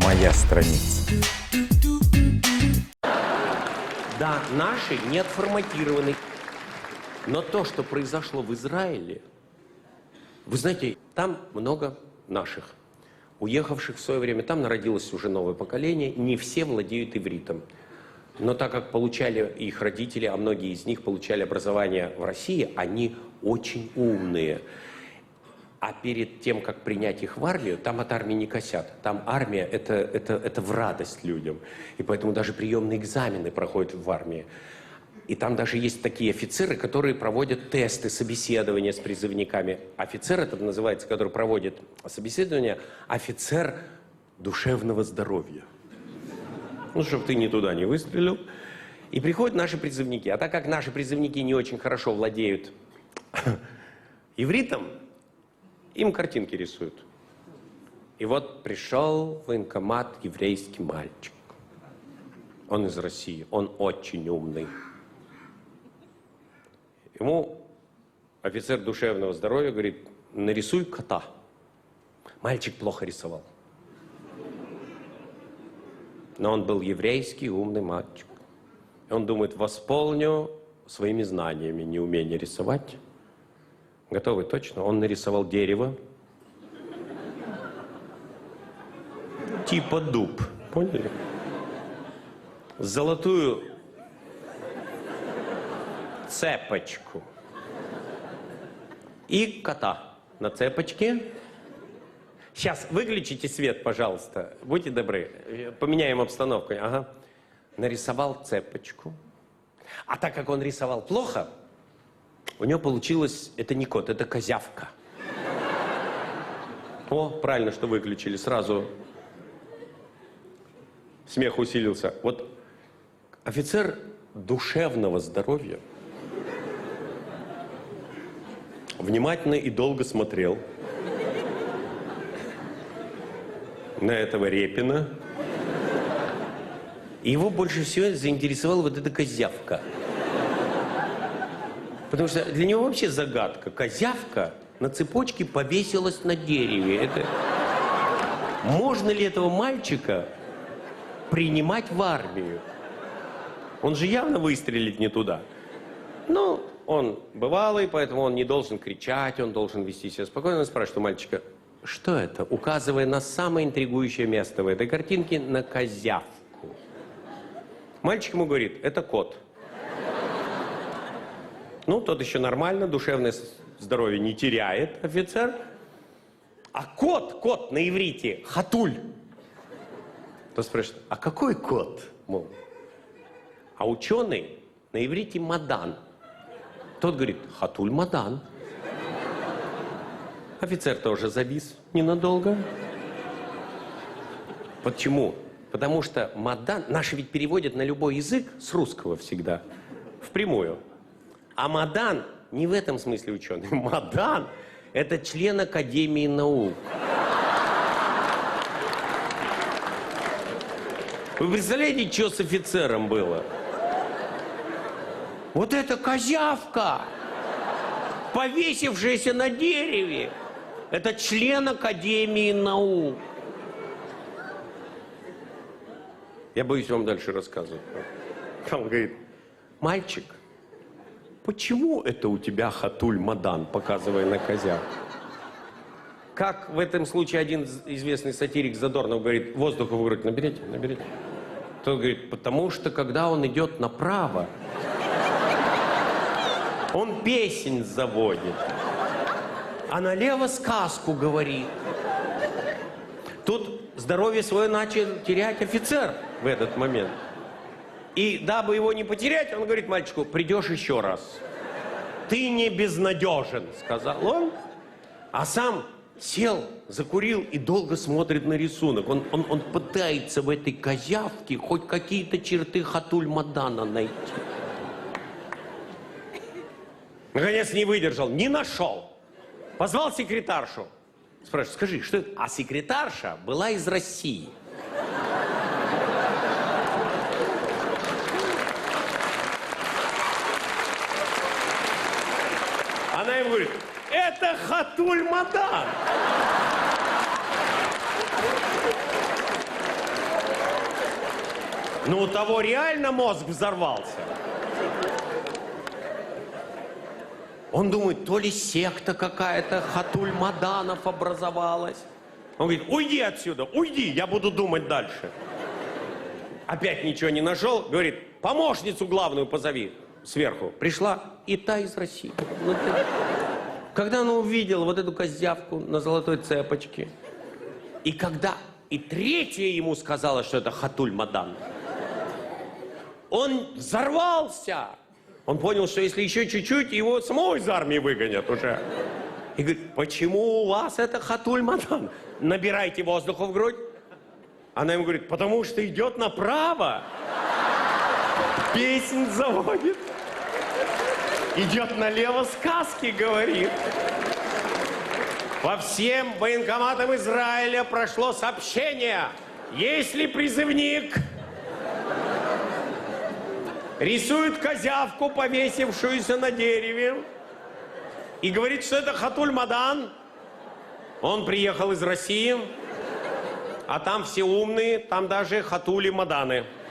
моя страница. Да, наши не отформатированы. Но то, что произошло в Израиле, вы знаете, там много наших, уехавших в свое время. Там народилось уже новое поколение. Не все владеют ивритом. Но так как получали их родители, а многие из них получали образование в России, они очень умные. А перед тем, как принять их в армию, там от армии не косят. Там армия это в радость людям. И поэтому даже приемные экзамены проходят в армии. И там даже есть такие офицеры, которые проводят тесты, собеседования с призывниками. Офицер этот называется, который проводит собеседование, офицер душевного здоровья. Ну, чтобы ты ни туда не выстрелил. И приходят наши призывники. А так как наши призывники не очень хорошо владеют ивритом, им картинки рисуют. И вот пришел в военкомат еврейский мальчик. Он из России, он очень умный. Ему офицер душевного здоровья говорит: нарисуй кота. Мальчик плохо рисовал. Но он был еврейский умный мальчик. И он думает: восполню своими знаниями неумение рисовать. Готовы точно? Он нарисовал дерево. Типа дуб. Поняли? Золотую цепочку. И кота на цепочке. Сейчас выключите свет, пожалуйста. Будьте добры. Поменяем обстановку. Ага. Нарисовал цепочку. А так как он рисовал плохо, у него получилось... Это не кот, это козявка. О, правильно, что выключили. Сразу смех усилился. Вот офицер душевного здоровья внимательно и долго смотрел на этого Репина. И его больше всего заинтересовала вот эта козявка. Потому что для него вообще загадка. Козявка на цепочке повесилась на дереве. Это... Можно ли этого мальчика принимать в армию? Он же явно выстрелит не туда. Ну, он бывалый, поэтому он не должен кричать, он должен вести себя спокойно. Он спрашивает у мальчика: что это? Указывая на самое интригующее место в этой картинке, на козявку. Мальчик ему говорит: это кот. Ну, тот еще нормально, душевное здоровье не теряет, офицер. А кот на иврите хатуль. Тот спрашивает: а какой кот? Мол. А ученый на иврите мадан. Тот говорит: хатуль мадан. Офицер тоже завис ненадолго. Почему? Потому что мадан, наши ведь переводят на любой язык с русского всегда, впрямую. А мадан не в этом смысле ученый. Мадан – это член Академии наук. Вы представляете, что с офицером было? Вот эта козявка, повесившаяся на дереве, это член Академии наук. Я боюсь вам дальше рассказывать. Он говорит: мальчик, почему это у тебя хатуль мадан, показывая на козявку? Как в этом случае один известный сатирик Задорнов говорит: воздуха в грудь наберите, наберите. Тот говорит: потому что когда он идет направо, он песнь заводит, а налево сказку говорит. Тут здоровье свое начал терять офицер в этот момент. И дабы его не потерять, он говорит мальчику: придешь еще раз. Ты не безнадежен, сказал он, а сам сел, закурил и долго смотрит на рисунок. Он пытается в этой козявке хоть какие-то черты хатуль мадана найти. Наконец не выдержал, не нашел. Позвал секретаршу. Спрашивает: скажи, что это? А секретарша была из России. Она ему говорит: это хатуль мадан. Ну, у того реально мозг взорвался. Он думает, то ли секта какая-то, Хатуль Маданов образовалась. Он говорит, уйди отсюда, уйди, я буду думать дальше. Опять ничего не нашел, говорит, помощницу главную позови сверху. Пришла и та из России. Когда она увидела вот эту козявку на золотой цепочке, и когда и третья ему сказала, что это Хатуль Мадан, он взорвался. Он понял, что если еще чуть-чуть, его самого из армии выгонят уже. И говорит, почему у вас это Хатуль Мадан? Набирайте воздуха в грудь. Она ему говорит, потому что идет направо. Песнь заводит. Идет налево, сказки говорит. По всем военкоматам Израиля прошло сообщение. Если призывник рисует козявку, повесившуюся на дереве, и говорит, что это Хатуль Мадан, он приехал из России, а там все умные, там даже Хатули Маданы.